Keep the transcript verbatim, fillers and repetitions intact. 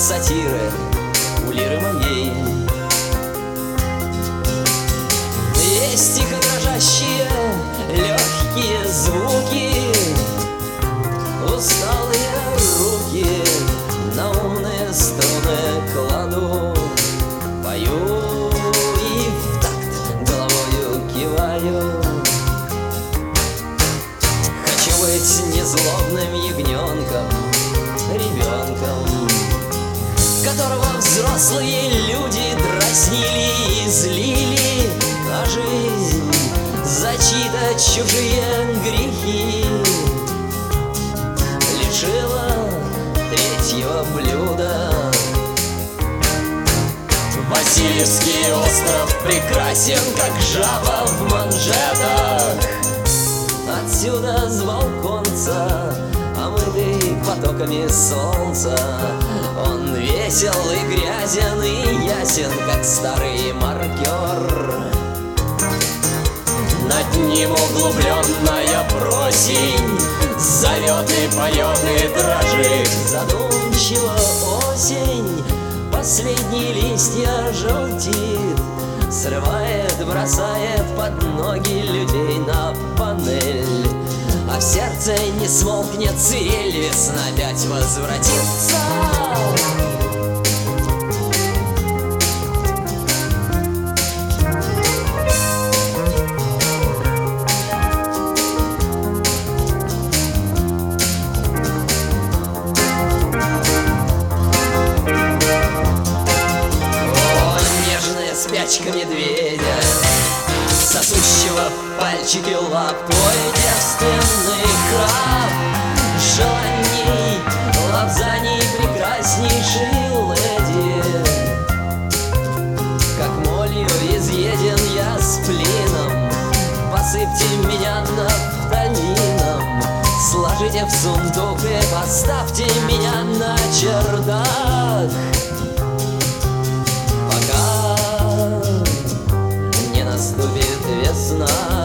сатиры у лиры моей. Есть тихо дрожащие легкие звуки, усталые руки на умные струны кладу, пою и в такт головою киваю. Хочу быть незлобным ягненком, ребенком, которого взрослые люди дразнили и злили, а жизнь за чьи-то чужие грехи лишила третьего блюда. Васильевский остров прекрасен, как жаба в манжетах. Отсюда с балконца, омытый потоками солнца, он весел и грязен и ясен, как старый маркер. Над ним углубленная просень зовет и поет и дрожит задумчиво осень. Последние листья желтит, срывает, бросает под ноги людей на панель. А в сердце не смолкнет цирель, весна опять возвратится. Спячка медведя, сосущего пальчики лапой, девственный храп желаний, лапзаний прекраснейшей леди. Как молью изъеден я сплином, посыпьте меня нафталином, сложите в сундук и поставьте меня на чердак. Наступит весна.